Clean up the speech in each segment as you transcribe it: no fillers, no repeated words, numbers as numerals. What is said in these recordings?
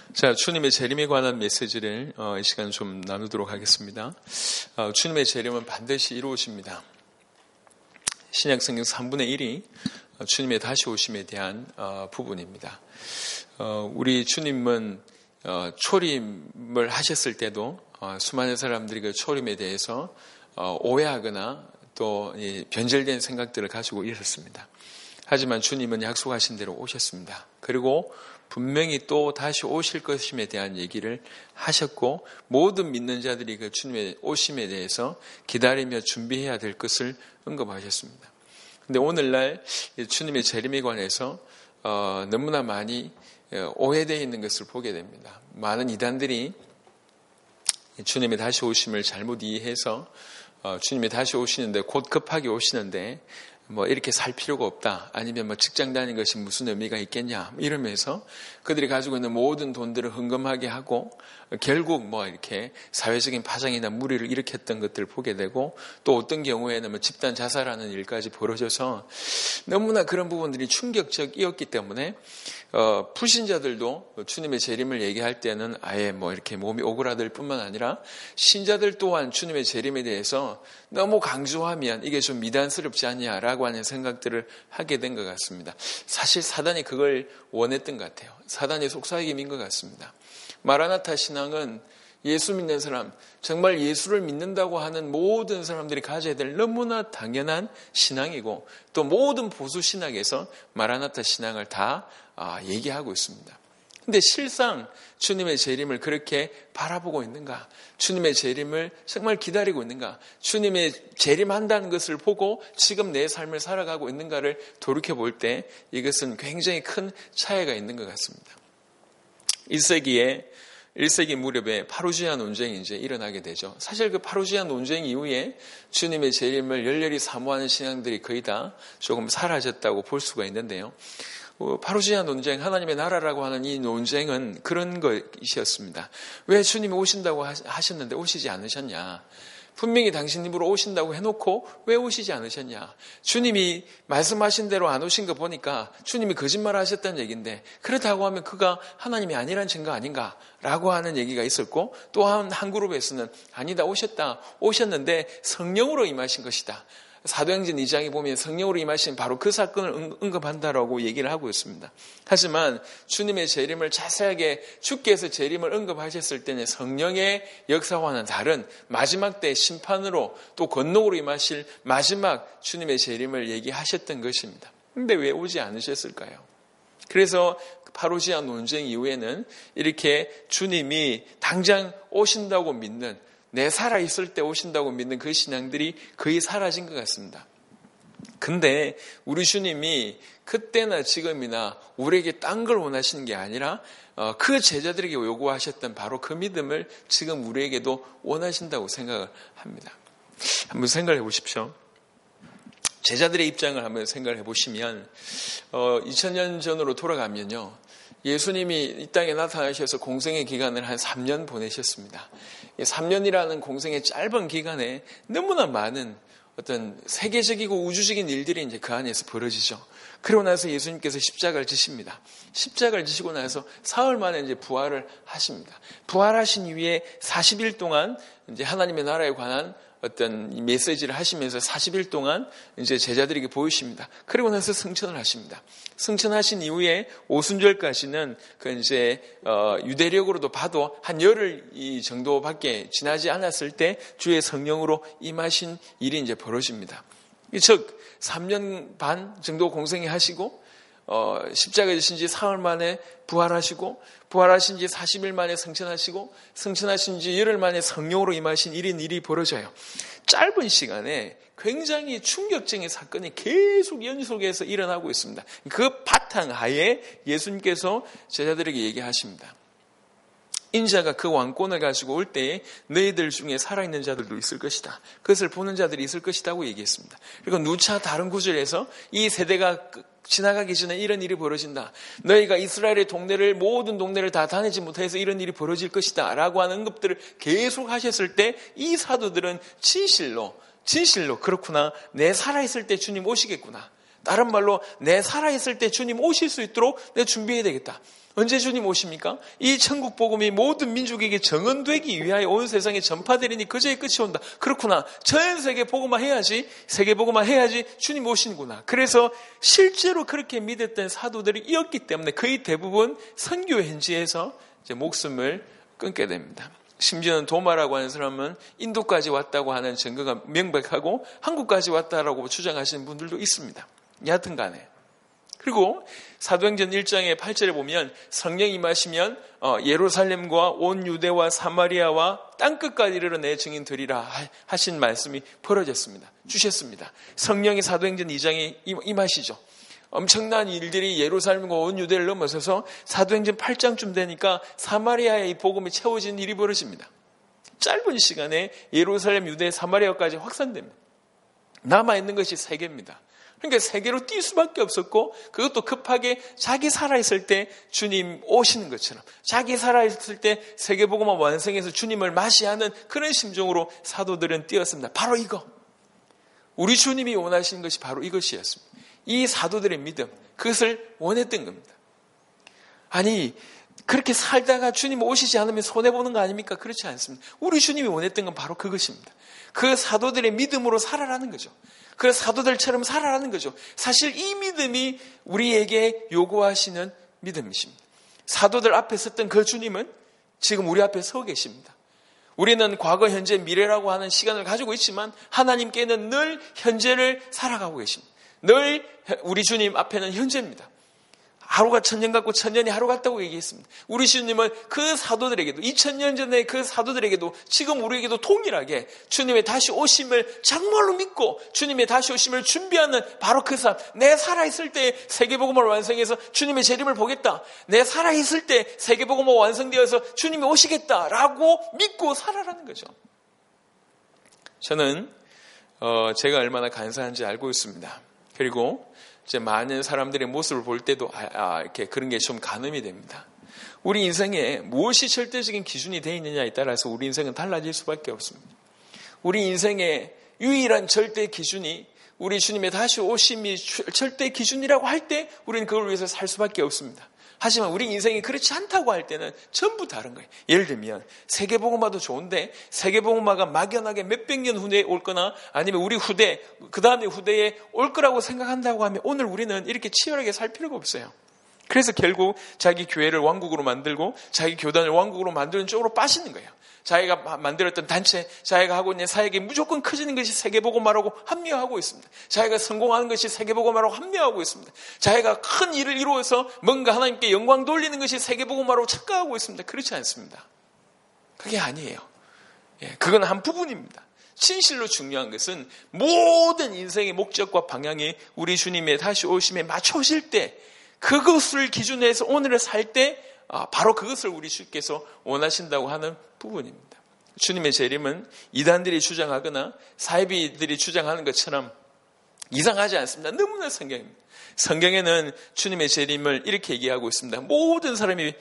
자, 주님의 재림에 관한 메시지를 이 시간 좀 나누도록 하겠습니다. 주님의 재림은 반드시 이루어집니다. 신약성경 3분의 1이 주님의 다시 오심에 대한 부분입니다. 우리 주님은 초림을 하셨을 때도 수많은 사람들이 그 초림에 대해서 오해하거나 또 변절된 생각들을 가지고 있었습니다. 하지만 주님은 약속하신 대로 오셨습니다. 그리고 분명히 또 다시 오실 것임에 대한 얘기를 하셨고, 모든 믿는 자들이 그 주님의 오심에 대해서 기다리며 준비해야 될 것을 언급하셨습니다. 근데 오늘날 주님의 재림에 관해서 너무나 많이 오해되어 있는 것을 보게 됩니다. 많은 이단들이 주님의 다시 오심을 잘못 이해해서 주님이 다시 오시는데, 곧 급하게 오시는데 이렇게 살 필요가 없다, 아니면 직장 다니는 것이 무슨 의미가 있겠냐 이러면서 그들이 가지고 있는 모든 돈들을 헌금하게 하고, 결국 이렇게 사회적인 파장이나 무리를 일으켰던 것들을 보게 되고, 또 어떤 경우에는 집단 자살하는 일까지 벌어져서 너무나 그런 부분들이 충격적이었기 때문에 불신자들도 주님의 재림을 얘기할 때는 아예 이렇게 몸이 오그라들 뿐만 아니라 신자들 또한 주님의 재림에 대해서 너무 강조하면 이게 좀 미단스럽지 않냐라고 하는 생각들을 하게 된 것 같습니다. 사실 사단이 그걸 원했던 것 같아요. 사단의 속삭임인 것 같습니다. 마라나타 신앙은 예수 믿는 사람, 정말 예수를 믿는다고 하는 모든 사람들이 가져야 될 너무나 당연한 신앙이고, 또 모든 보수 신학에서 마라나타 신앙을 다 얘기하고 있습니다. 근데 실상 주님의 재림을 그렇게 바라보고 있는가? 주님의 재림을 정말 기다리고 있는가? 주님의 재림한다는 것을 보고 지금 내 삶을 살아가고 있는가를 돌이켜볼 때 이것은 굉장히 큰 차이가 있는 것 같습니다. 1세기 무렵에 파루지아 논쟁이 이제 일어나게 되죠. 사실 그 파루지아 논쟁 이후에 주님의 재림을 열렬히 사모하는 신앙들이 거의 다 조금 사라졌다고 볼 수가 있는데요. 파루지아 논쟁, 하나님의 나라라고 하는 이 논쟁은 그런 것이었습니다. 왜 주님이 오신다고 하셨는데 오시지 않으셨냐? 분명히 당신 입으로 오신다고 해놓고 왜 오시지 않으셨냐? 주님이 말씀하신 대로 안 오신 거 보니까 주님이 거짓말 하셨다는 얘기인데, 그렇다고 하면 그가 하나님이 아니란 증거 아닌가? 라고 하는 얘기가 있었고, 또 한 그룹에서는 아니다, 오셨는데 성령으로 임하신 것이다. 사도행전 2장에 보면 성령으로 임하신 바로 그 사건을 언급한다라고 얘기를 하고 있습니다. 하지만 주님의 재림을 자세하게 주께서 재림을 언급하셨을 때는 성령의 역사와는 다른 마지막 때 심판으로 또 권능으로 임하실 마지막 주님의 재림을 얘기하셨던 것입니다. 그런데 왜 오지 않으셨을까요? 그래서 파루지아 논쟁 이후에는 이렇게 주님이 당장 오신다고 믿는, 내 살아있을 때 오신다고 믿는 그 신앙들이 거의 사라진 것 같습니다. 근데 우리 주님이 그때나 지금이나 우리에게 딴 걸 원하시는 게 아니라 그 제자들에게 요구하셨던 바로 그 믿음을 지금 우리에게도 원하신다고 생각을 합니다. 한번 생각해 보십시오. 제자들의 입장을 한번 생각해 보시면 2000년 전으로 돌아가면요, 예수님이 이 땅에 나타나셔서 공생의 기간을 한 3년 보내셨습니다. 3년이라는 공생의 짧은 기간에 너무나 많은 어떤 세계적이고 우주적인 일들이 이제 그 안에서 벌어지죠. 그러고 나서 예수님께서 십자가를 지십니다. 십자가를 지시고 나서 사흘 만에 이제 부활을 하십니다. 부활하신 이후에 40일 동안 이제 하나님의 나라에 관한 어떤 메시지를 하시면서 40일 동안 이제 제자들에게 보이십니다. 그리고 나서 승천을 하십니다. 승천하신 이후에 오순절까지는 그 이제 유대력으로도 봐도 한 열흘 정도밖에 지나지 않았을 때 주의 성령으로 임하신 일이 이제 벌어집니다. 즉 3년 반 정도 공생에 하시고 십자가에 지신 지 사흘 만에 부활하시고, 부활하신 지 40일 만에 승천하시고, 승천하신 지 열흘 만에 성령으로 임하신 일이 벌어져요. 짧은 시간에 굉장히 충격적인 사건이 계속 연속해서 일어나고 있습니다. 그 바탕하에 예수님께서 제자들에게 얘기하십니다. 인자가 그 왕권을 가지고 올 때에 너희들 중에 살아있는 자들도 있을 것이다. 그것을 보는 자들이 있을 것이라고 얘기했습니다. 그리고 누차 다른 구절에서 이 세대가 지나가기 전에 이런 일이 벌어진다. 너희가 이스라엘의 모든 동네를 다 다니지 못해서 이런 일이 벌어질 것이다. 라고 하는 언급들을 계속 하셨을 때 이 사도들은 진실로 그렇구나. 내 살아있을 때 주님 오시겠구나. 다른 말로 내 살아있을 때 주님 오실 수 있도록 내가 준비해야 되겠다. 언제 주님 오십니까? 이 천국 복음이 모든 민족에게 정언되기 위하여 온 세상에 전파되리니 그제의 끝이 온다. 그렇구나. 전 세계 복음화 해야지, 세계 복음화 해야지 주님 오시는구나. 그래서 실제로 그렇게 믿었던 사도들이 이었기 때문에 거의 대부분 선교 현지에서 이제 목숨을 끊게 됩니다. 심지어는 도마라고 하는 사람은 인도까지 왔다고 하는 증거가 명백하고 한국까지 왔다라고 주장하시는 분들도 있습니다. 여하튼 간에. 그리고 사도행전 1장의 8절에 보면 성령이 임하시면 예루살렘과 온 유대와 사마리아와 땅끝까지 이르러 내 증인 되리라 하신 말씀이 벌어졌습니다. 주셨습니다. 성령이 사도행전 2장에 임하시죠. 엄청난 일들이 예루살렘과 온 유대를 넘어서서 사도행전 8장쯤 되니까 사마리아의 이 복음이 채워진 일이 벌어집니다. 짧은 시간에 예루살렘, 유대, 사마리아까지 확산됩니다. 남아있는 것이 세계입니다. 그러니까 세계로 뛸 수밖에 없었고 그것도 급하게 자기 살아있을 때 주님 오시는 것처럼 자기 살아있을 때 세계복음화 완성해서 주님을 맞이하는 그런 심정으로 사도들은 뛰었습니다. 바로 이거. 우리 주님이 원하시는 것이 바로 이것이었습니다. 이 사도들의 믿음, 그것을 원했던 겁니다. 아니 그렇게 살다가 주님 오시지 않으면 손해보는 거 아닙니까? 그렇지 않습니다. 우리 주님이 원했던 건 바로 그것입니다. 그 사도들의 믿음으로 살아라는 거죠. 그 사도들처럼 살아라는 거죠. 사실 이 믿음이 우리에게 요구하시는 믿음이십니다. 사도들 앞에 섰던 그 주님은 지금 우리 앞에 서 계십니다. 우리는 과거, 현재, 미래라고 하는 시간을 가지고 있지만 하나님께는 늘 현재를 살아가고 계십니다. 늘 우리 주님 앞에는 현재입니다. 하루가 천년 같고 천년이 하루 같다고 얘기했습니다. 우리 주님은 그 사도들에게도 2000년 전에 그 사도들에게도 지금 우리에게도 동일하게 주님의 다시 오심을 정말로 믿고 주님의 다시 오심을 준비하는 바로 그 삶. 내 살아있을 때 세계복음을 완성해서 주님의 재림을 보겠다. 내 살아있을 때 세계복음이 완성되어서 주님이 오시겠다라고 믿고 살아라는 거죠. 저는 제가 얼마나 간사한지 알고 있습니다. 그리고 이제 많은 사람들의 모습을 볼 때도 이렇게 그런 게 좀 가늠이 됩니다. 우리 인생에 무엇이 절대적인 기준이 되어 있느냐에 따라서 우리 인생은 달라질 수밖에 없습니다. 우리 인생의 유일한 절대 기준이 우리 주님의 다시 오심이 절대 기준이라고 할 때 우리는 그걸 위해서 살 수밖에 없습니다. 하지만 우리 인생이 그렇지 않다고 할 때는 전부 다른 거예요. 예를 들면 세계복음화도 좋은데 세계복음화가 막연하게 몇백 년 후에 올 거나 아니면 우리 후대, 그 다음에 후대에 올 거라고 생각한다고 하면 오늘 우리는 이렇게 치열하게 살 필요가 없어요. 그래서 결국 자기 교회를 왕국으로 만들고 자기 교단을 왕국으로 만드는 쪽으로 빠지는 거예요. 자기가 만들었던 단체, 자기가 하고 있는 사역이 무조건 커지는 것이 세계복음화라고 합리화하고 있습니다. 자기가 성공하는 것이 세계복음화라고 합리화하고 있습니다. 자기가 큰 일을 이루어서 뭔가 하나님께 영광 돌리는 것이 세계복음화라고 착각하고 있습니다. 그렇지 않습니다. 그게 아니에요. 그건 한 부분입니다. 진실로 중요한 것은 모든 인생의 목적과 방향이 우리 주님의 다시 오심에 맞춰질 때 그것을 기준으로 해서 오늘을 살 때 바로 그것을 우리 주께서 원하신다고 하는 부분입니다. 주님의 재림은 이단들이 주장하거나 사이비들이 주장하는 것처럼 이상하지 않습니다. 너무나 성경입니다. 성경에는 주님의 재림을 이렇게 얘기하고 있습니다. 모든 사람이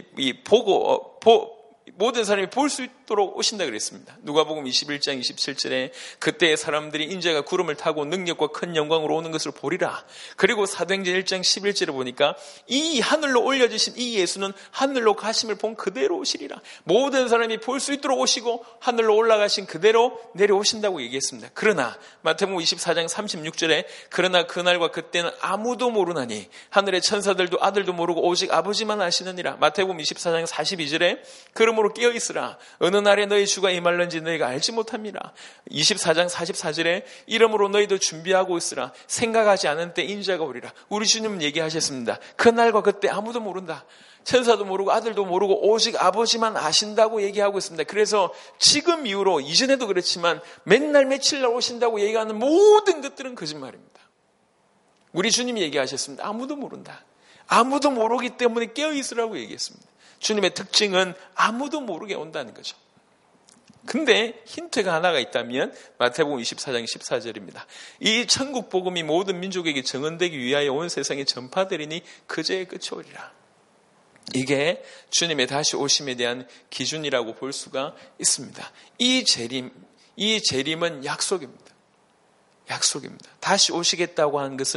모든 사람이 볼 수 있도록 오신다 그랬습니다. 누가복음 21장 27절에 그때의 사람들이 인자가 구름을 타고 능력과 큰 영광으로 오는 것을 보리라. 그리고 사도행전 1장 11절에 보니까 이 하늘로 올려주신 이 예수는 하늘로 가심을 본 그대로 오시리라. 모든 사람이 볼 수 있도록 오시고 하늘로 올라가신 그대로 내려오신다고 얘기했습니다. 그러나 마태복음 24장 36절에 그러나 그날과 그때는 아무도 모르나니 하늘의 천사들도 아들도 모르고 오직 아버지만 아시느니라. 마태복음 24장 42절에 그러므로 깨어있으라. 어느 날에 너희 주가 임할는지 너희가 알지 못합니다. 24장 44절에 이러므로 너희도 준비하고 있으라. 생각하지 않은 때 인자가 오리라. 우리 주님은 얘기하셨습니다. 그날과 그때 아무도 모른다. 천사도 모르고 아들도 모르고 오직 아버지만 아신다고 얘기하고 있습니다. 그래서 지금 이후로 이전에도 그렇지만 맨날 며칠 날 오신다고 얘기하는 모든 것들은 거짓말입니다. 우리 주님이 얘기하셨습니다. 아무도 모른다. 아무도 모르기 때문에 깨어있으라고 얘기했습니다. 주님의 특징은 아무도 모르게 온다는 거죠. 근데 힌트가 하나가 있다면 마태복음 24장 14절입니다. 이 천국 복음이 모든 민족에게 정언되기 위하여 온 세상에 전파되리니 그제의 끝이 오리라. 이게 주님의 다시 오심에 대한 기준이라고 볼 수가 있습니다. 이 재림은 약속입니다. 약속입니다. 다시 오시겠다고 하는 것은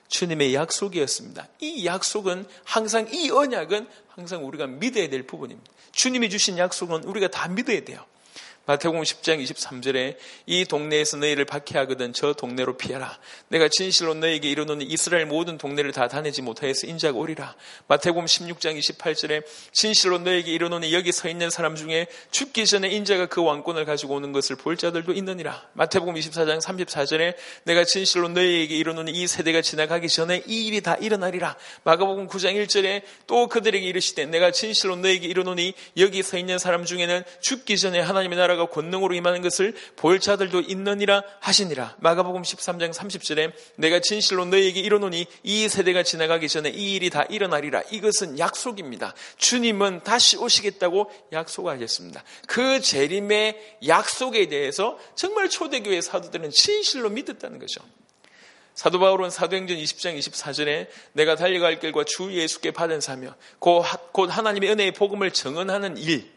주님의 약속이었습니다. 이 약속은 항상, 이 언약은 항상 우리가 믿어야 될 부분입니다. 주님이 주신 약속은 우리가 다 믿어야 돼요. 마태복음 10장 23절에 이 동네에서 너희를 박해하거든 저 동네로 피하라. 내가 진실로 너희에게 이르노니 이스라엘 모든 동네를 다 다니지 못하여서 인자가 오리라. 마태복음 16장 28절에 진실로 너희에게 이르노니 여기 서 있는 사람 중에 죽기 전에 인자가 그 왕권을 가지고 오는 것을 볼 자들도 있느니라. 마태복음 24장 34절에 내가 진실로 너희에게 이르노니 이 세대가 지나가기 전에 이 일이 다 일어나리라. 마가복음 9장 1절에 또 그들에게 이르시되 내가 진실로 너희에게 이르노니 여기 서 있는 사람 중에는 죽기 전에 하나님의 나라가 권능으로 임하는 것을 볼 자들도 있느니라 하시니라. 마가복음 13장 30절에 내가 진실로 너희에게 이르노니 이 세대가 지나가기 전에 이 일이 다 일어나리라. 이것은 약속입니다. 주님은 다시 오시겠다고 약속하셨습니다. 그 재림의 약속에 대해서 정말 초대교회 사도들은 진실로 믿었다는 거죠. 사도 바울은 사도행전 20장 24절에 내가 달려갈 길과 주 예수께 받은 사며 곧 하나님의 은혜의 복음을 증언하는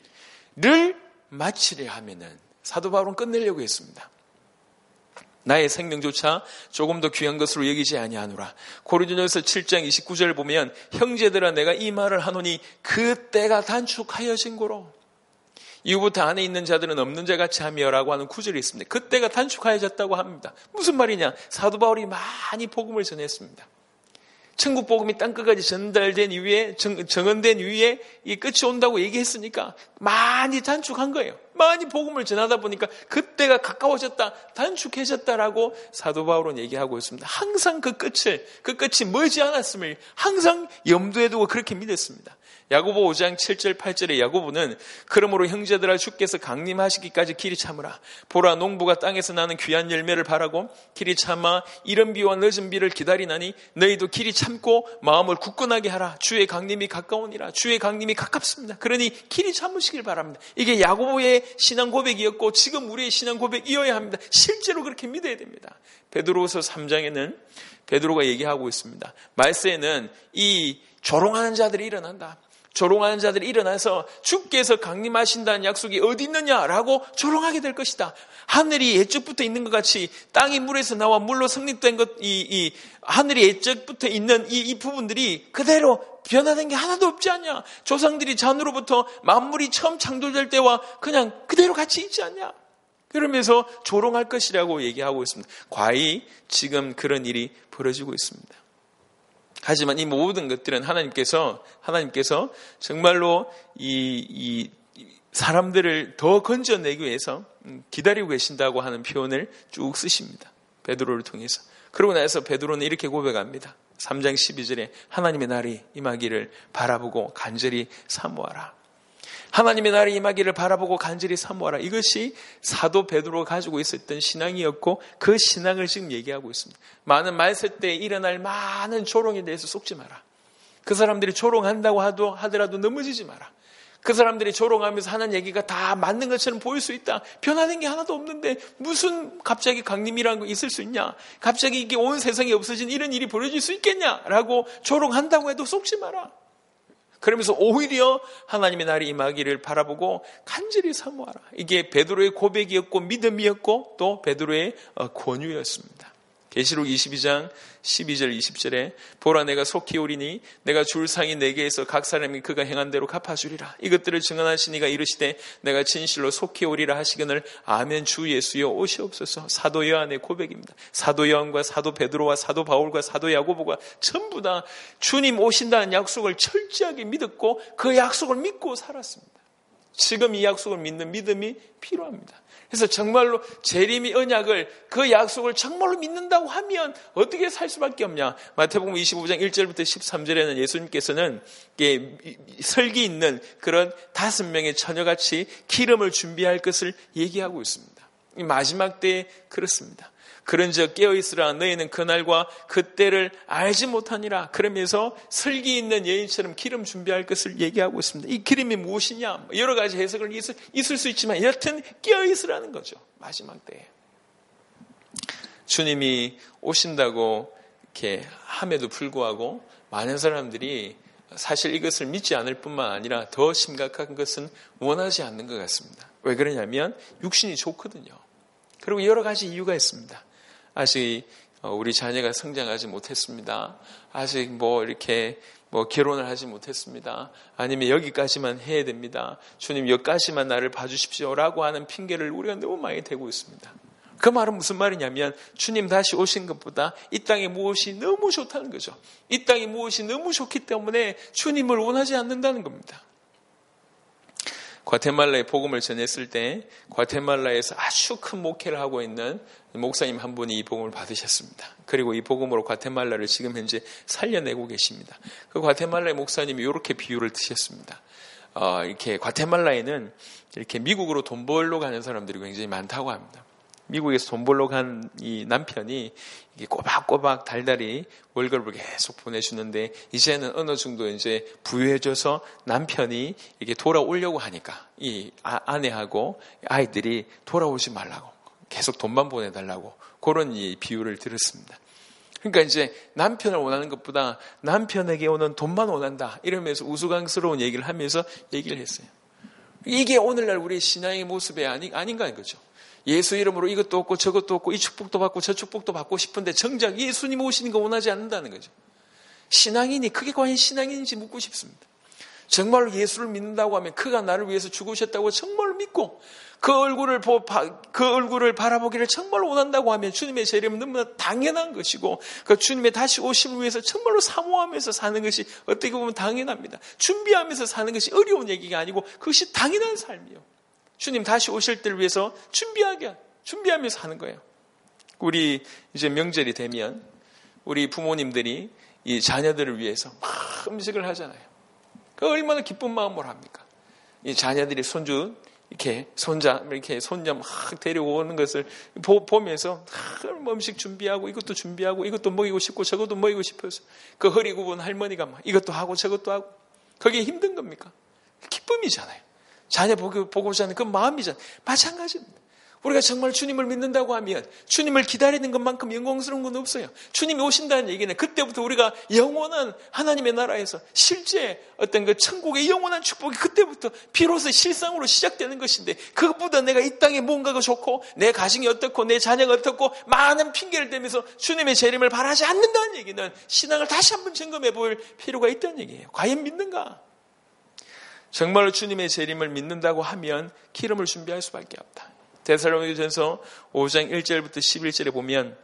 일을 마치려 하면은 사도 바울은 끝내려고 했습니다. 나의 생명조차 조금 더 귀한 것으로 여기지 아니하노라. 고린도전서 7장 29절을 보면 형제들아 내가 이 말을 하노니 그 때가 단축하여진 고로 이후부터 안에 있는 자들은 없는 자 같이 하며라고 하는 구절이 있습니다. 그 때가 단축하여졌다고 합니다. 무슨 말이냐? 사도 바울이 많이 복음을 전했습니다. 천국 복음이 땅끝까지 전달된 이후에 정언된 이후에 이 끝이 온다고 얘기했으니까 많이 단축한 거예요. 많이 복음을 전하다 보니까 그때가 가까워졌다, 단축해졌다라고 사도 바울은 얘기하고 있습니다. 항상 그 끝이 멀지 않았음을 항상 염두에 두고 그렇게 믿었습니다. 야고보 5장 7절 8절에 야고보는 그러므로 형제들아 주께서 강림하시기까지 길이 참으라. 보라 농부가 땅에서 나는 귀한 열매를 바라고 길이 참아 이른 비와 늦은 비를 기다리나니 너희도 길이 참고 마음을 굳건하게 하라. 주의 강림이 가까우니라. 주의 강림이 가깝습니다. 그러니 길이 참으시길 바랍니다. 이게 야고보의 신앙 고백이었고 지금 우리의 신앙 고백이어야 합니다. 실제로 그렇게 믿어야 됩니다. 베드로후서 3장에는 베드로가 얘기하고 있습니다. 말세에는 이 조롱하는 자들이 일어난다. 조롱하는 자들이 일어나서 주께서 강림하신다는 약속이 어디 있느냐라고 조롱하게 될 것이다. 하늘이 옛적부터 있는 것 같이 땅이 물에서 나와 물로 성립된 것, 하늘이 옛적부터 있는 이 부분들이 그대로 변화된 게 하나도 없지 않냐? 조상들이 잔으로부터 만물이 처음 창조될 때와 그냥 그대로 같이 있지 않냐? 그러면서 조롱할 것이라고 얘기하고 있습니다. 과히 지금 그런 일이 벌어지고 있습니다. 하지만 이 모든 것들은 하나님께서 정말로 이 사람들을 더 건져내기 위해서 기다리고 계신다고 하는 표현을 쭉 쓰십니다. 베드로를 통해서. 그러고 나서 베드로는 이렇게 고백합니다. 3장 12절에 하나님의 날이 임하기를 바라보고 간절히 사모하라. 하나님의 날이 임하기를 바라보고 간절히 사모하라. 이것이 사도 베드로가 가지고 있었던 신앙이었고 그 신앙을 지금 얘기하고 있습니다. 많은 말세 때에 일어날 많은 조롱에 대해서 속지 마라. 그 사람들이 조롱한다고 하더라도 넘어지지 마라. 그 사람들이 조롱하면서 하는 얘기가 다 맞는 것처럼 보일 수 있다. 변화된 게 하나도 없는데 무슨 갑자기 강림이라는 거 있을 수 있냐? 갑자기 이게 온 세상에 없어진 이런 일이 벌어질 수 있겠냐라고 조롱한다고 해도 속지 마라. 그러면서 오히려 하나님의 날이 임하기를 바라보고 간절히 사모하라. 이게 베드로의 고백이었고 믿음이었고 또 베드로의 권유였습니다. 계시록 22장 12절 20절에 보라 내가 속히 오리니 내가 줄 상이 내게에서 각 사람이 그가 행한 대로 갚아주리라. 이것들을 증언하시니가 이르시되 내가 진실로 속히 오리라 하시거늘 아멘 주 예수여 오시옵소서. 사도 요한의 고백입니다. 사도 요한과 사도 베드로와 사도 바울과 사도 야고보가 전부 다 주님 오신다는 약속을 철저하게 믿었고 그 약속을 믿고 살았습니다. 지금 이 약속을 믿는 믿음이 필요합니다. 그래서 정말로 재림의 언약을 그 약속을 정말로 믿는다고 하면 어떻게 살 수밖에 없냐. 마태복음 25장 1절부터 13절에는 예수님께서는 설기 있는 그런 5명의 처녀같이 기름을 준비할 것을 얘기하고 있습니다. 마지막 때에 그렇습니다. 그런즉 깨어있으라 너희는 그날과 그때를 알지 못하니라. 그러면서 설기 있는 여인처럼 기름 준비할 것을 얘기하고 있습니다. 이 기름이 무엇이냐 여러 가지 해석을 있을 수 있지만 여튼 깨어있으라는 거죠. 마지막 때에 주님이 오신다고 이렇게 함에도 불구하고 많은 사람들이 사실 이것을 믿지 않을 뿐만 아니라 더 심각한 것은 원하지 않는 것 같습니다. 왜 그러냐면 육신이 좋거든요. 그리고 여러 가지 이유가 있습니다. 아직 우리 자녀가 성장하지 못했습니다. 아직 이렇게 결혼을 하지 못했습니다. 아니면 여기까지만 해야 됩니다. 주님 여기까지만 나를 봐주십시오라고 하는 핑계를 우리가 너무 많이 대고 있습니다. 그 말은 무슨 말이냐면 주님 다시 오신 것보다 이 땅에 무엇이 너무 좋다는 거죠. 이 땅에 무엇이 너무 좋기 때문에 주님을 원하지 않는다는 겁니다. 과테말라에 복음을 전했을 때 과테말라에서 아주 큰 목회를 하고 있는 목사님 한 분이 이 복음을 받으셨습니다. 그리고 이 복음으로 과테말라를 지금 현재 살려내고 계십니다. 그 과테말라의 목사님이 이렇게 비유를 드셨습니다. 이렇게 과테말라에는 이렇게 미국으로 돈 벌러 가는 사람들이 굉장히 많다고 합니다. 미국에서 돈 벌러 간 이 남편이 꼬박꼬박 달달이 월급을 계속 보내주는데 이제는 어느 정도 이제 부유해져서 남편이 이렇게 돌아오려고 하니까 이 아내하고 아이들이 돌아오지 말라고 계속 돈만 보내달라고 그런 이 비유를 들었습니다. 그러니까 이제 남편을 원하는 것보다 남편에게 오는 돈만 원한다 이러면서 우스꽝스러운 얘기를 하면서 얘기를 했어요. 이게 오늘날 우리의 신앙의 모습이 아닌가 하는 거죠. 예수 이름으로 이것도 없고 저것도 없고 이 축복도 받고 저 축복도 받고 싶은데 정작 예수님 오시는 거 원하지 않는다는 거죠. 신앙인이 그게 과연 신앙인인지 묻고 싶습니다. 정말로 예수를 믿는다고 하면 그가 나를 위해서 죽으셨다고 정말로 믿고 그 얼굴을 바라보기를 정말로 원한다고 하면 주님의 재림은 너무나 당연한 것이고 그 주님의 다시 오심을 위해서 정말로 사모하면서 사는 것이 어떻게 보면 당연합니다. 준비하면서 사는 것이 어려운 얘기가 아니고 그것이 당연한 삶이에요. 주님 다시 오실 때를 위해서 준비하면서 하는 거예요. 우리 이제 명절이 되면 우리 부모님들이 이 자녀들을 위해서 막 음식을 하잖아요. 그 얼마나 기쁜 마음으로 합니까? 이 자녀들이 손주, 이렇게 손자, 이렇게 손녀 막 데려오는 것을 보면서 음식 준비하고 이것도 준비하고 이것도 먹이고 싶고 저것도 먹이고 싶어서 그 허리 굽은 할머니가 막 이것도 하고 저것도 하고 그게 힘든 겁니까? 기쁨이잖아요. 자녀 보고자 하는 그 마음이잖아요. 마찬가지입니다. 우리가 정말 주님을 믿는다고 하면 주님을 기다리는 것만큼 영광스러운 건 없어요. 주님이 오신다는 얘기는 그때부터 우리가 영원한 하나님의 나라에서 실제 어떤 그 천국의 영원한 축복이 그때부터 비로소 실상으로 시작되는 것인데 그것보다 내가 이 땅에 뭔가가 좋고 내 가정이 어떻고 내 자녀가 어떻고 많은 핑계를 대면서 주님의 재림을 바라지 않는다는 얘기는 신앙을 다시 한번 점검해 볼 필요가 있다는 얘기예요. 과연 믿는가? 정말로 주님의 재림을 믿는다고 하면 기름을 준비할 수밖에 없다. 데살로니가전서 5장 1절부터 11절에 보면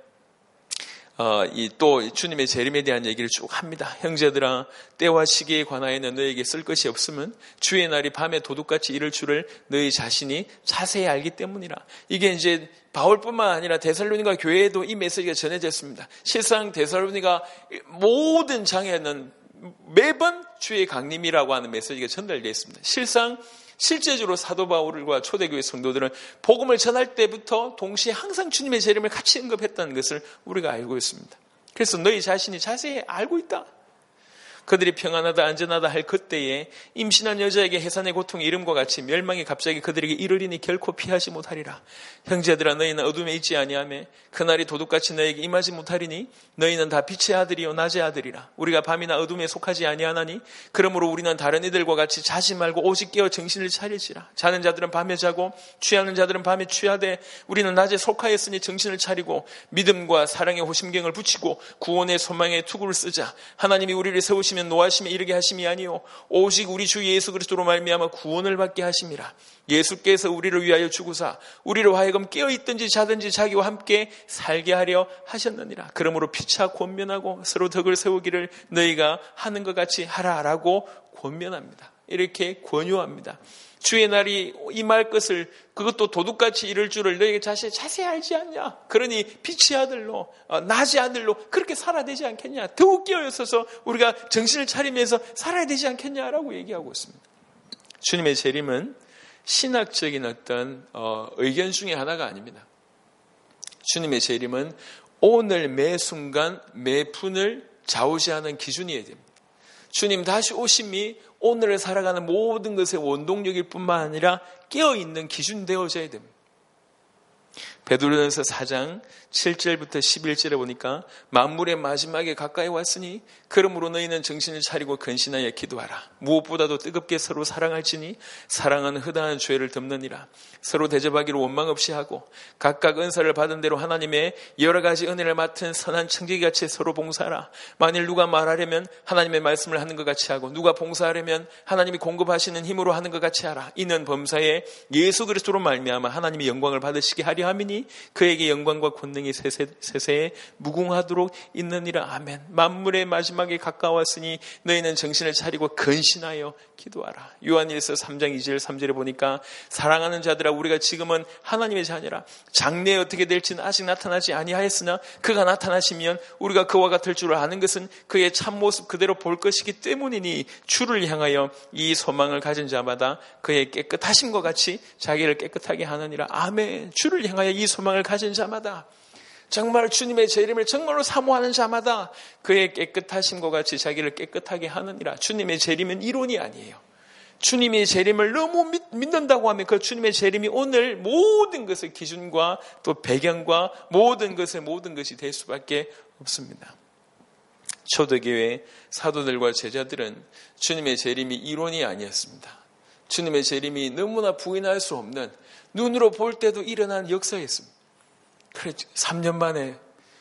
또 주님의 재림에 대한 얘기를 쭉 합니다. 형제들아 때와 시기에 관하여는 너에게 쓸 것이 없으면 주의 날이 밤에 도둑같이 이를 줄을 너희 자신이 자세히 알기 때문이라. 이게 이제 바울뿐만 아니라 데살로니가 교회에도 이 메시지가 전해졌습니다. 실상 데살로니가 모든 장에는 매번 주의 강림이라고 하는 메시지가 전달되어 있습니다. 실제적으로 사도 바울과 초대교회 성도들은 복음을 전할 때부터 동시에 항상 주님의 재림을 같이 언급했다는 것을 우리가 알고 있습니다. 그래서 너희 자신이 자세히 알고 있다. 그들이 평안하다 안전하다 할 그때에 임신한 여자에게 해산의 고통이 이름과 같이 멸망이 갑자기 그들에게 이르리니 결코 피하지 못하리라. 형제들아 너희는 어둠에 있지 아니하며 그날이 도둑같이 너에게 임하지 못하리니 너희는 다 빛의 아들이요 낮의 아들이라. 우리가 밤이나 어둠에 속하지 아니하나니 그러므로 우리는 다른 이들과 같이 자지 말고 오직 깨어 정신을 차리지라. 자는 자들은 밤에 자고 취하는 자들은 밤에 취하되 우리는 낮에 속하였으니 정신을 차리고 믿음과 사랑의 호심경을 붙이고 구원의 소망의 투구를 쓰자. 하나님이 우리를 세우시면 노하심에 이르게 하심이 아니요 오직 우리 주 예수 그리스도로 말미암아 구원을 받게 하심이라. 예수께서 우리를 위하여 죽으사 우리로 하여금 깨어있든지 자든지 자기와 함께 살게 하려 하셨느니라. 그러므로 피차 권면하고 서로 덕을 세우기를 너희가 하는 것 같이 하라라고 권면합니다. 이렇게 권유합니다. 주의 날이 임할 것을 그것도 도둑같이 이를 줄을 너희가 자세히 알지 않냐. 그러니 빛의 아들로 낮의 아들로 그렇게 살아야 되지 않겠냐. 더욱 깨어있어서 우리가 정신을 차리면서 살아야 되지 않겠냐라고 얘기하고 있습니다. 주님의 재림은 신학적인 어떤 의견 중에 하나가 아닙니다. 주님의 재림은 오늘 매 순간 매 분을 좌우지하는 기준이어야 됩니다. 주님 다시 오심이 오늘을 살아가는 모든 것의 원동력일 뿐만 아니라 깨어있는 기준 되어져야 됩니다. 베드로전서 4장 7절부터 11절에 보니까 만물의 마지막에 가까이 왔으니 그러므로 너희는 정신을 차리고 근신하여 기도하라. 무엇보다도 뜨겁게 서로 사랑할지니 사랑은 허다한 죄를 덮느니라. 서로 대접하기를 원망 없이 하고 각각 은사를 받은 대로 하나님의 여러 가지 은혜를 맡은 선한 청지기같이 서로 봉사하라. 만일 누가 말하려면 하나님의 말씀을 하는 것 같이 하고 누가 봉사하려면 하나님이 공급하시는 힘으로 하는 것 같이 하라. 이는 범사에 예수 그리스도로 말미암아 하나님이 영광을 받으시게 하려 함이니 그에게 영광과 권능이 세세에 무궁하도록 있느니라. 아멘. 만물의 마지막에 가까웠으니 너희는 정신을 차리고 근신하여 기도하라. 요한일서 3장 2절 3절에 보니까 사랑하는 자들아 우리가 지금은 하나님의 자녀라. 장래에 어떻게 될지는 아직 나타나지 아니하였으나 그가 나타나시면 우리가 그와 같을 줄 아는 것은 그의 참모습 그대로 볼 것이기 때문이니 주를 향하여 이 소망을 가진 자마다 그의 깨끗하심과 같이 자기를 깨끗하게 하느니라. 아멘. 주를 향하여 이 소망을 가진 자마다 정말 주님의 재림을 정말로 사모하는 자마다 그의 깨끗하심과 같이 자기를 깨끗하게 하느니라. 주님의 재림은 이론이 아니에요. 주님의 재림을 너무 믿는다고 하면 그 주님의 재림이 오늘 모든 것의 기준과 또 배경과 모든 것이 될 수밖에 없습니다. 초대교회 사도들과 제자들은 주님의 재림이 이론이 아니었습니다. 주님의 재림이 너무나 부인할 수 없는 눈으로 볼 때도 일어난 역사였습니다. 그래 3년 만에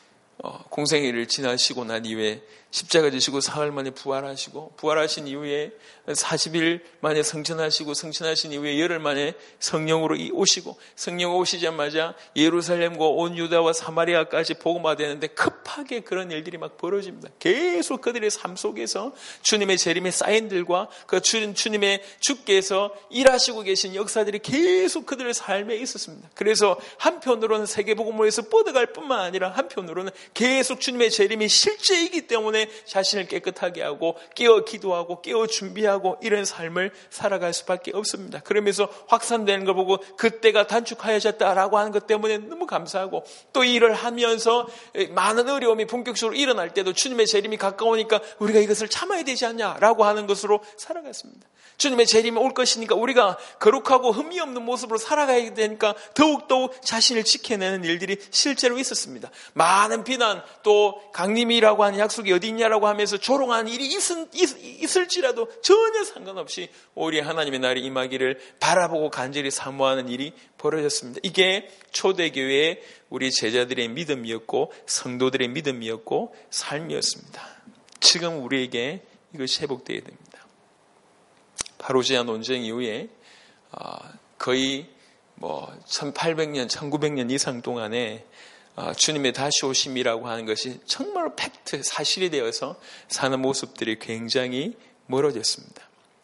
공생애를 지나시고 난 이후에 십자가 지시고 사흘 만에 부활하신 이후에 40일 만에 성천하신 이후에 열흘 만에 성령으로 오시고 성령 오시자마자 예루살렘과 온 유다와 사마리아까지 복음화되는데 급하게 그런 일들이 막 벌어집니다. 계속 그들의 삶 속에서 주님의 재림의 사인들과 그 주님의 주께서 일하시고 계신 역사들이 계속 그들의 삶에 있었습니다. 그래서 한편으로는 세계복음화에서 뻗어갈 뿐만 아니라 한편으로는 계속 주님의 재림이 실제이기 때문에 자신을 깨끗하게 하고 깨어 기도하고 깨어 준비하고 이런 삶을 살아갈 수밖에 없습니다. 그러면서 확산되는 걸 보고 그때가 단축하여졌다라고 하는 것 때문에 너무 감사하고 또 일을 하면서 많은 어려움이 본격적으로 일어날 때도 주님의 재림이 가까우니까 우리가 이것을 참아야 되지 않냐라고 하는 것으로 살아갔습니다. 주님의 재림이 올 것이니까 우리가 거룩하고 흠이 없는 모습으로 살아가야 되니까 더욱더욱 자신을 지켜내는 일들이 실제로 있었습니다. 많은 비난 또 강림이라고 하는 약속이 어디 있냐라고 하면서 조롱하는 일이 있을지라도 전혀 상관없이 오히려 하나님의 날이 임하기를 바라보고 간절히 사모하는 일이 벌어졌습니다. 이게 초대교회의 우리 제자들의 믿음이었고 성도들의 믿음이었고 삶이었습니다. 지금 우리에게 이것이 회복되어야 됩니다. 파루지아 논쟁 이후에 거의 1800년, 1900년 이상 동안에 주님의 다시 오심이라고 하는 것이 정말 팩트, 사실이 되어서 사는 모습들이 굉장히 멀어졌습니다.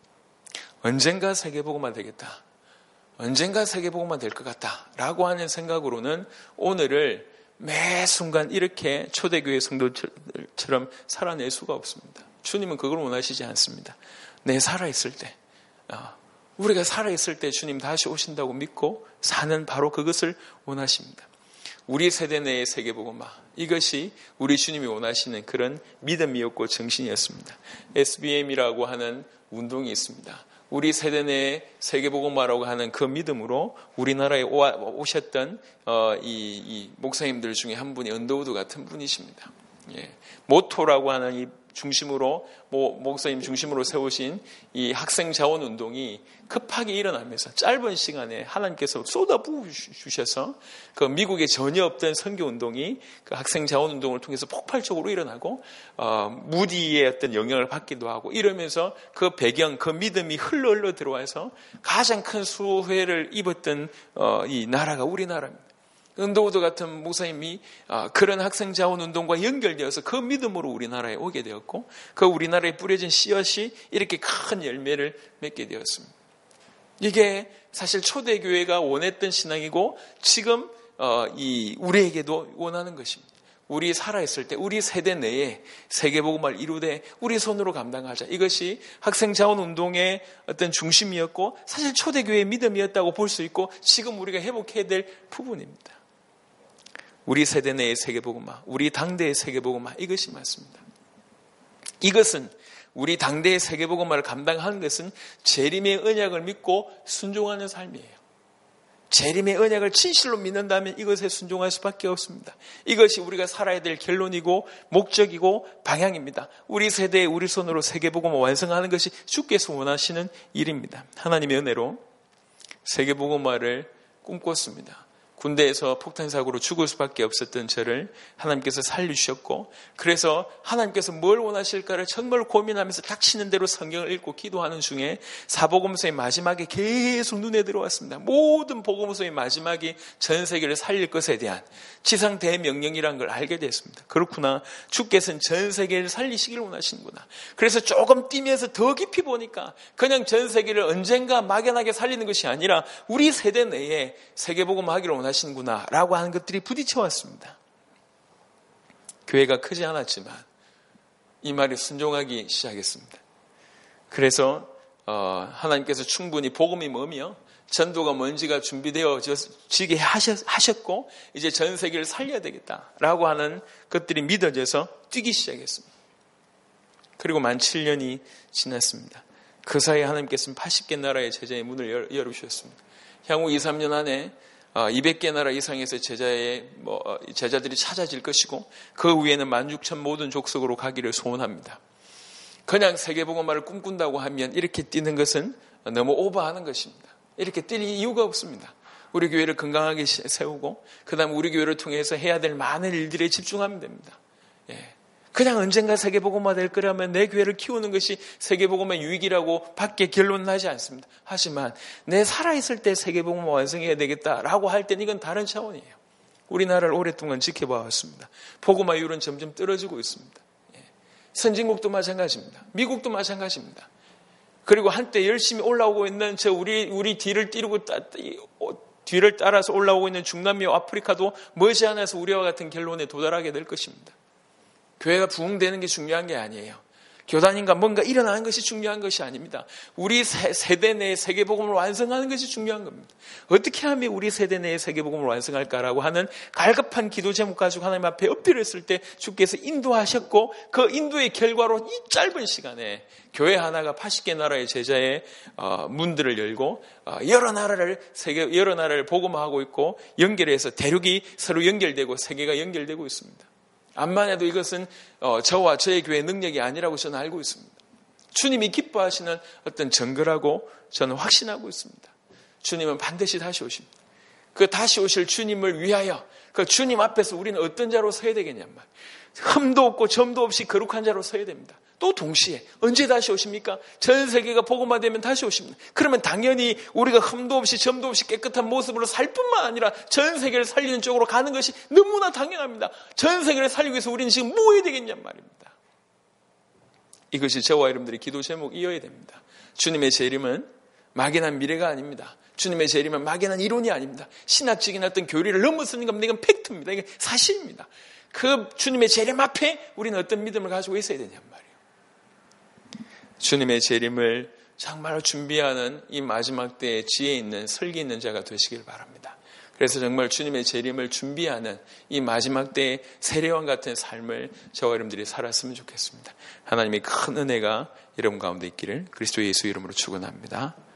언젠가 세계복음화 되겠다. 언젠가 세계복음화 될 것 같다라고 하는 생각으로는 오늘을 매 순간 이렇게 초대교회 성도들처럼 살아낼 수가 없습니다. 주님은 그걸 원하시지 않습니다. 내 살아있을 때 우리가 살아있을 때 주님 다시 오신다고 믿고 사는 바로 그것을 원하십니다. 우리 세대 내의 세계복음화, 이것이 우리 주님이 원하시는 그런 믿음이었고 정신이었습니다. SBM이라고 하는 운동이 있습니다. 우리 세대 내의 세계복음화라고 하는 그 믿음으로 우리나라에 오셨던 이 목사님들 중에 한 분이 언더우드 같은 분이십니다. 모토라고 하는 이 중심으로 목사님 중심으로 세우신 이 학생 자원 운동이 급하게 일어나면서 짧은 시간에 하나님께서 쏟아부어 주셔서 그 미국에 전혀 없던 선교 운동이 그 학생 자원 운동을 통해서 폭발적으로 일어나고 무디의 어떤 영향을 받기도 하고 이러면서 그 배경, 그 믿음이 흘러 들어와서 가장 큰 수혜를 입었던 이 나라가 우리나라입니다. 언더우드 같은 목사님이 그런 학생 자원 운동과 연결되어서 그 믿음으로 우리나라에 오게 되었고 그 우리나라에 뿌려진 씨앗이 이렇게 큰 열매를 맺게 되었습니다. 이게 사실 초대교회가 원했던 신앙이고 지금 우리에게도 원하는 것입니다. 우리 살아있을 때 우리 세대 내에 세계복음화를 이루되 우리 손으로 감당하자. 이것이 학생 자원 운동의 어떤 중심이었고 사실 초대교회의 믿음이었다고 볼 수 있고 지금 우리가 회복해야 될 부분입니다. 우리 세대 내의 세계복음화, 우리 당대의 세계복음화, 이것이 맞습니다. 이것은 우리 당대의 세계복음화를 감당하는 것은 재림의 언약을 믿고 순종하는 삶이에요. 재림의 언약을 진실로 믿는다면 이것에 순종할 수밖에 없습니다. 이것이 우리가 살아야 될 결론이고 목적이고 방향입니다. 우리 세대에 우리 손으로 세계복음을 완성하는 것이 주께서 원하시는 일입니다. 하나님의 은혜로 세계복음화를 꿈꿨습니다. 군대에서 폭탄사고로 죽을 수밖에 없었던 저를 하나님께서 살려주셨고, 그래서 하나님께서 뭘 원하실까를 정말 고민하면서 닥치는 대로 성경을 읽고 기도하는 중에 사복음서의 마지막에 계속 눈에 들어왔습니다. 모든 복음서의 마지막이 전 세계를 살릴 것에 대한 지상 대명령이라는 걸 알게 됐습니다. 그렇구나, 주께서는 전 세계를 살리시기를 원하시는구나. 그래서 조금 뛰면서 더 깊이 보니까 그냥 전 세계를 언젠가 막연하게 살리는 것이 아니라 우리 세대 내에 세계복음하기를 원하시는구나 라고 하는 것들이 부딪혀 왔습니다. 교회가 크지 않았지만 이 말에 순종하기 시작했습니다. 그래서 하나님께서 충분히 복음이 뭐며 전도가 뭔지가 준비되어지게 하셨고, 이제 전 세계를 살려야 되겠다라고 하는 것들이 믿어져서 뛰기 시작했습니다. 그리고 만 7년이 지났습니다. 그 사이에 하나님께서는 80개 나라의 제자의 문을 열어주셨습니다. 향후 2, 3년 안에 200개 나라 이상에서 제자들이 찾아질 것이고, 그 위에는 16,000 모든 족속으로 가기를 소원합니다. 그냥 세계복음화를 꿈꾼다고 하면 이렇게 뛰는 것은 너무 오버하는 것입니다. 이렇게 뛸 이유가 없습니다. 우리 교회를 건강하게 세우고, 그 다음 우리 교회를 통해서 해야 될 많은 일들에 집중하면 됩니다. 그냥 언젠가 세계복음화 될 거라면 내 교회를 키우는 것이 세계복음의 유익이라고 밖에 결론은 나지 않습니다. 하지만 내 살아있을 때 세계복음화 완성해야 되겠다라고 할 때는 이건 다른 차원이에요. 우리나라를 오랫동안 지켜봐왔습니다. 복음화율은 점점 떨어지고 있습니다. 선진국도 마찬가지입니다. 미국도 마찬가지입니다. 그리고 한때 열심히 올라오고 있는 우리 뒤를 따라서 올라오고 있는 중남미와 아프리카도 머지않아서 우리와 같은 결론에 도달하게 될 것입니다. 교회가 부흥되는 게 중요한 게 아니에요. 교단인가 뭔가 일어나는 것이 중요한 것이 아닙니다. 우리 세대 내의 세계복음을 완성하는 것이 중요한 겁니다. 어떻게 하면 우리 세대 내의 세계복음을 완성할까라고 하는 갈급한 기도 제목 가지고 하나님 앞에 엎드렸을 때 주께서 인도하셨고, 그 인도의 결과로 이 짧은 시간에 교회 하나가 80개 나라의 제자의 문들을 열고 여러 나라를 복음화하고 있고, 연결해서 대륙이 서로 연결되고 세계가 연결되고 있습니다. 암만 해도 이것은 저와 저의 교회의 능력이 아니라고 저는 알고 있습니다. 주님이 기뻐하시는 어떤 증거라고 저는 확신하고 있습니다. 주님은 반드시 다시 오십니다. 그 다시 오실 주님을 위하여 그 주님 앞에서 우리는 어떤 자로 서야 되겠냔 말이에요. 흠도 없고 점도 없이 거룩한 자로 서야 됩니다. 또 동시에 언제 다시 오십니까? 전 세계가 복음화되면 다시 오십니다. 그러면 당연히 우리가 흠도 없이 점도 없이 깨끗한 모습으로 살 뿐만 아니라 전 세계를 살리는 쪽으로 가는 것이 너무나 당연합니다. 전 세계를 살리기 위해서 우리는 지금 뭐 해야 되겠냔 말입니다. 이것이 저와 여러분들의 기도 제목이어야 됩니다. 주님의 재림은 막연한 미래가 아닙니다. 주님의 재림은 막연한 이론이 아닙니다. 신학적인 어떤 교리를 넘어서는 겁니다. 이건 팩트입니다. 이건 사실입니다. 그 주님의 재림 앞에 우리는 어떤 믿음을 가지고 있어야 되냔 말이에요. 주님의 재림을 정말로 준비하는 이 마지막 때에 지혜 있는 설기 있는 자가 되시길 바랍니다. 그래서 정말 주님의 재림을 준비하는 이 마지막 때의 세례왕 같은 삶을 저와 여러분들이 살았으면 좋겠습니다. 하나님의 큰 은혜가 여러분 가운데 있기를 그리스도 예수 이름으로 축원합니다.